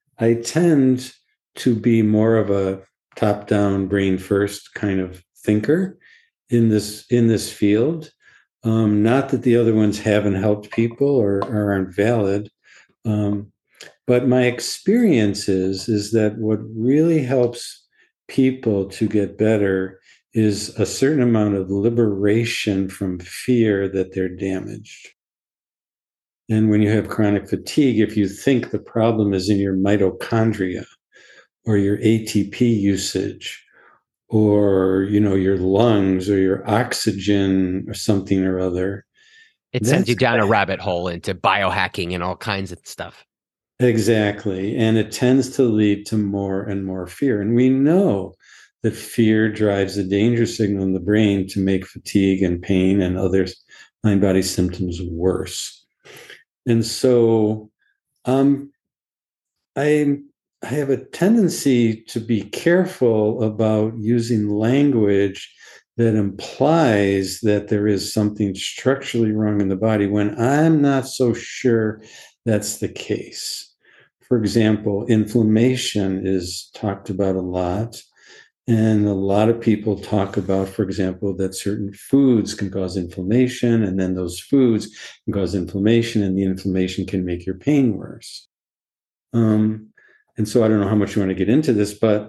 to be more of a top-down, brain-first kind of thinker in this field. Not that the other ones haven't helped people or aren't valid, But my experience is that what really helps people to get better is a certain amount of liberation from fear that they're damaged. And when you have chronic fatigue, if you think the problem is in your mitochondria or your ATP usage or your lungs or your oxygen or something or other, it sends you down a rabbit hole into biohacking and all kinds of stuff. Exactly. And it tends to lead to more and more fear. And we know that fear drives a danger signal in the brain to make fatigue and pain and other mind body symptoms worse. And so I have a tendency to be careful about using language that implies that there is something structurally wrong in the body when I'm not so sure that's the case. For example, inflammation is talked about a lot. And a lot of people talk about, for example, that certain foods can cause inflammation, and then those foods can cause inflammation, and the inflammation can make your pain worse. And so I don't know how much you want to get into this, but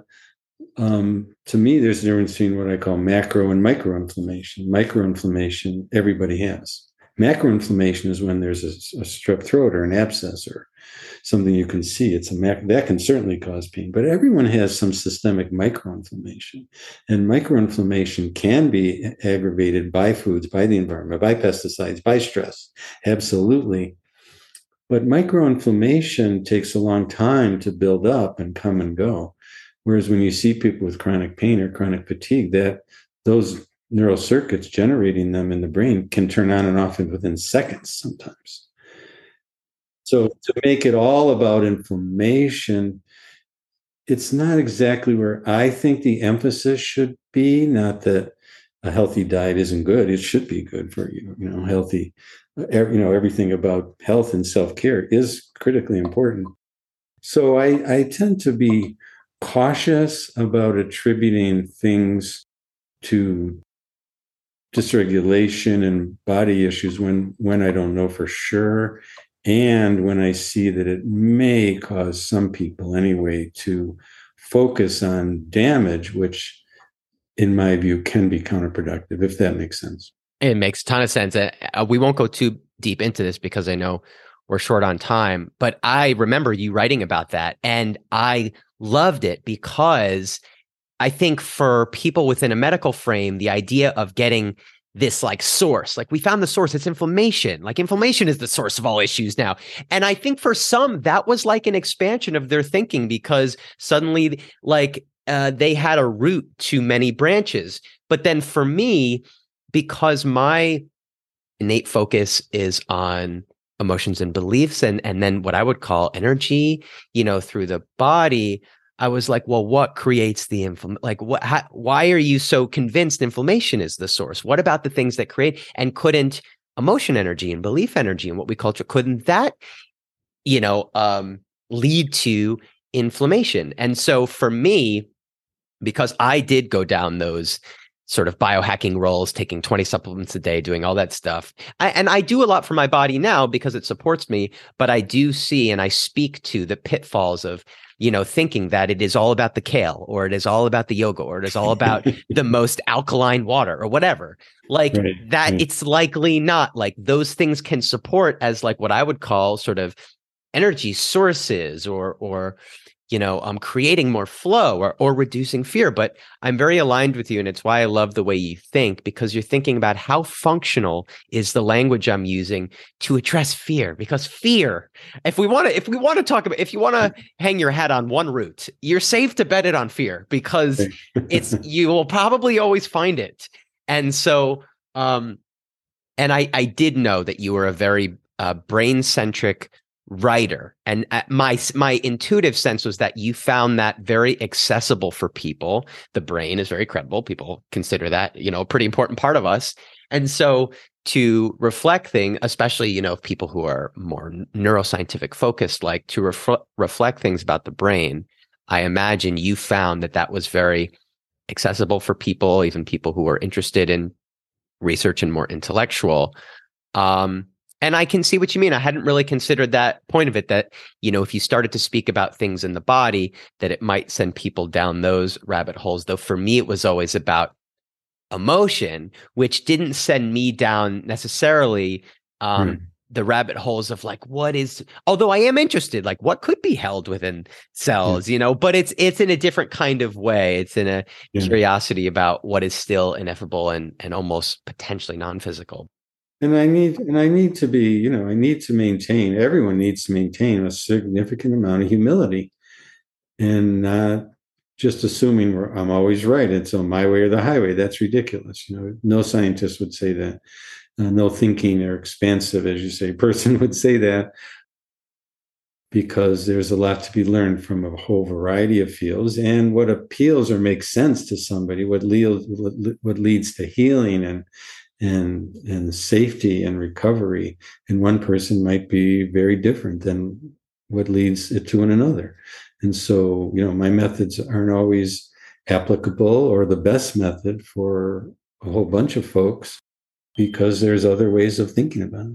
to me, there's a difference between what I call macro and microinflammation. Microinflammation, everybody has. Macroinflammation is when there's a strep throat or an abscess or something you can see. That can certainly cause pain, but everyone has some systemic microinflammation. And microinflammation can be aggravated by foods, by the environment, by pesticides, by stress. Absolutely. But microinflammation takes a long time to build up and come and go. Whereas when you see people with chronic pain or chronic fatigue, that those neural circuits generating them in the brain can turn on and off within seconds sometimes. So to make it all about inflammation, it's not exactly where I think the emphasis should be. Not that a healthy diet isn't good. It should be good for you. Healthy, everything about health and self-care is critically important. So I tend to be cautious about attributing things to dysregulation and body issues when I don't know for sure, and when I see that it may cause some people anyway to focus on damage, which in my view can be counterproductive, if that makes sense. It makes a ton of sense. We won't go too deep into this because I know we're short on time, but I remember you writing about that, and I loved it because I think for people within a medical frame, the idea of getting this like source, like we found the source, it's inflammation. Like inflammation is the source of all issues now. And I think for some, that was like an expansion of their thinking because suddenly like they had a root to many branches. But then for me, because my innate focus is on emotions and beliefs and then what I would call energy, through the body, I was like, well, what creates the inflammation? Like, why are you so convinced inflammation is the source? What about the things that create? And couldn't emotion energy and belief energy and what we culture, couldn't that, lead to inflammation? And so for me, because I did go down those sort of biohacking roles, taking 20 supplements a day, doing all that stuff. I do a lot for my body now because it supports me, but I do see and I speak to the pitfalls of, thinking that it is all about the kale or it is all about the yoga or it is all about the most alkaline water or whatever. Like right. It's likely not. Like those things can support as like what I would call sort of energy sources or creating more flow or reducing fear. But I'm very aligned with you. And it's why I love the way you think, because you're thinking about how functional is the language I'm using to address fear. Because fear, if you want to hang your hat on one root, you're safe to bet it on fear because you will probably always find it. And so, and I did know that you were a very brain-centric writer, and my intuitive sense was that you found that very accessible for people. The brain is very credible. People consider that a pretty important part of us, and so to reflect things, especially people who are more neuroscientific focused, like to reflect things about the brain, I imagine you found that was very accessible for people, even people who are interested in research and more intellectual. And I can see what you mean. I hadn't really considered that point of it, that, if you started to speak about things in the body, that it might send people down those rabbit holes. Though for me, it was always about emotion, which didn't send me down necessarily the rabbit holes of like, although I am interested, like what could be held within cells, but it's in a different kind of way. It's in a curiosity about what is still ineffable and almost potentially non-physical. And I need to be, I need to maintain, everyone needs to maintain a significant amount of humility and not just assuming I'm always right. It's on my way or the highway. That's ridiculous. No scientist would say that. No thinking or expansive, as you say, person would say that, because there's a lot to be learned from a whole variety of fields, and what appeals or makes sense to somebody, what leads to healing and safety and recovery in one person might be very different than what leads it to in another. And so, my methods aren't always applicable or the best method for a whole bunch of folks, because there's other ways of thinking about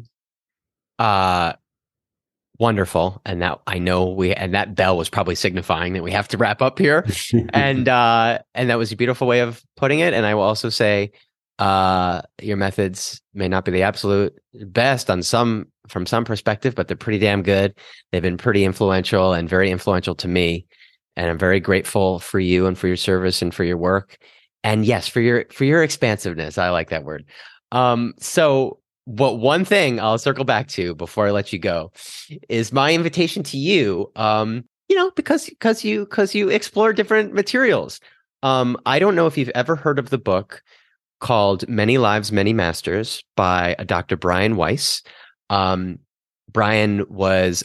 it. Wonderful. And that I know and that bell was probably signifying that we have to wrap up here. and that was a beautiful way of putting it. And I will also say, your methods may not be the absolute best from some perspective, but they're pretty damn good. They've been pretty influential and very influential to me. And I'm very grateful for you and for your service and for your work. And yes, for your expansiveness. I like that word. So one thing I'll circle back to before I let you go is my invitation to you, because you explore different materials. I don't know if you've ever heard of the book called Many Lives, Many Masters by Dr. Brian Weiss. Brian was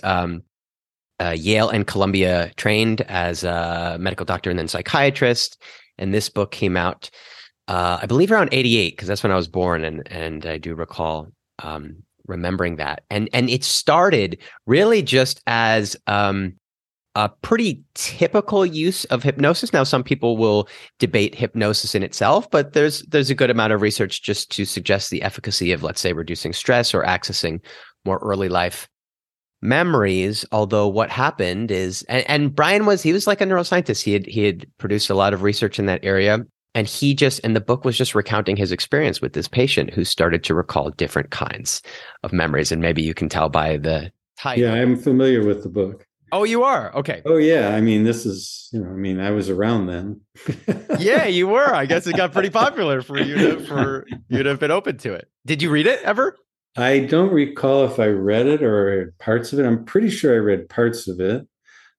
Yale and Columbia trained as a medical doctor and then psychiatrist. And this book came out I believe around 88, because that's when I was born, and I do recall remembering that. And it started really just as a pretty typical use of hypnosis. Now, some people will debate hypnosis in itself, but there's a good amount of research just to suggest the efficacy of, let's say, reducing stress or accessing more early life memories. Although what happened is, and Brian was like a neuroscientist. He had produced a lot of research in that area. And the book was just recounting his experience with this patient who started to recall different kinds of memories. And maybe you can tell by the title. Yeah, I'm familiar with the book. Oh, you are? Okay. Oh, yeah. I mean, this is, I was around then. Yeah, you were. I guess it got pretty popular for you to have been open to it. Did you read it ever? I don't recall if I read it or parts of it. I'm pretty sure I read parts of it.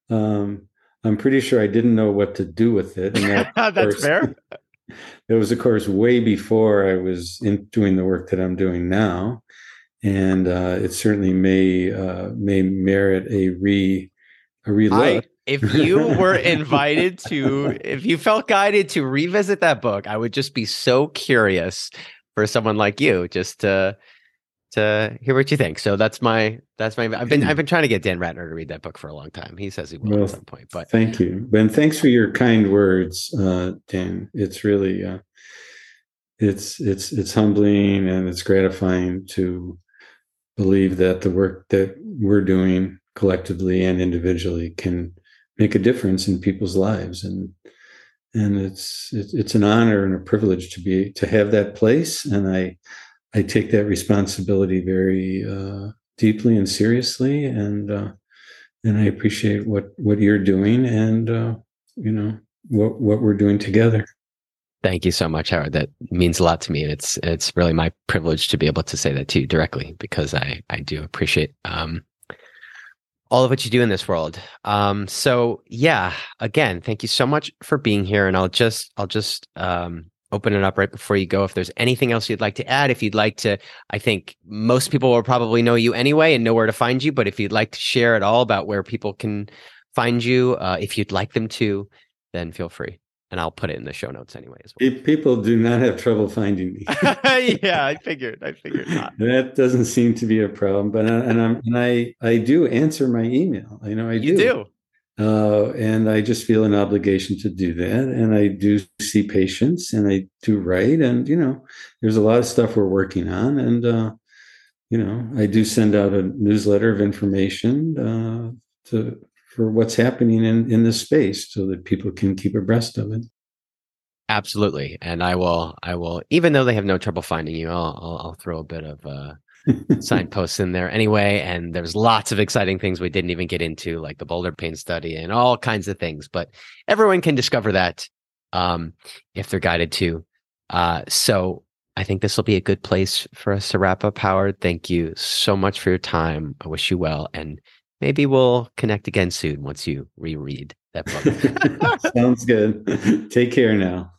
I'm pretty sure I didn't know what to do with it. And that's fair. It was, of course, way before I was doing the work that I'm doing now, and it certainly may merit a relook. If you were invited if you felt guided to revisit that book, I would just be so curious for someone like you just to hear what you think. So that's my. I've been trying to get Dan Ratner to read that book for a long time. He says he will at some point. But thank you, Ben. Thanks for your kind words, Dan. It's really it's humbling and it's gratifying to believe that the work that we're doing collectively and individually can make a difference in people's lives, and it's an honor and a privilege to have that place, and I take that responsibility very deeply and seriously, and I appreciate what you're doing, and what we're doing together. Thank you so much, Howard. That means a lot to me, and it's really my privilege to be able to say that to you directly, because I do appreciate all of what you do in this world. So yeah, again, thank you so much for being here, and I'll just open it up right before you go. If there's anything else you'd like to add, if you'd like to, I think most people will probably know you anyway and know where to find you, but if you'd like to share at all about where people can find you, if you'd like them to, then feel free. And I'll put it in the show notes anyway as well. People do not have trouble finding me. Yeah, I figured not. That doesn't seem to be a problem, but I do answer my email. You do. And I just feel an obligation to do that. And I do see patients, and I do write, and there's a lot of stuff we're working on, and I do send out a newsletter of information for what's happening in this space so that people can keep abreast of it. Absolutely. And I will, even though they have no trouble finding you, I'll throw a bit of signposts in there anyway. And there's lots of exciting things we didn't even get into, like the boulder pain study and all kinds of things, but everyone can discover that if they're guided to. So I think this will be a good place for us to wrap up, Howard. Thank you so much for your time. I wish you well. And maybe we'll connect again soon once you reread that book. Sounds good. Take care now.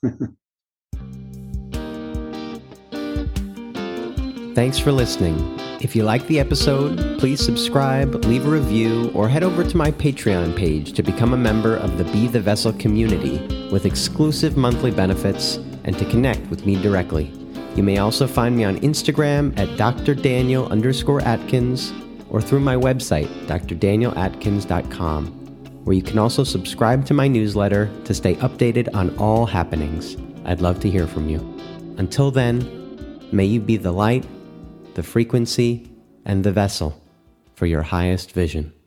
Thanks for listening. If you like the episode, please subscribe, leave a review, or head over to my Patreon page to become a member of the Be the Vessel community with exclusive monthly benefits and to connect with me directly. You may also find me on Instagram at drdaniel_Atkins or through my website, drdanielatkins.com, where you can also subscribe to my newsletter to stay updated on all happenings. I'd love to hear from you. Until then, may you be the light, the frequency, and the vessel for your highest vision.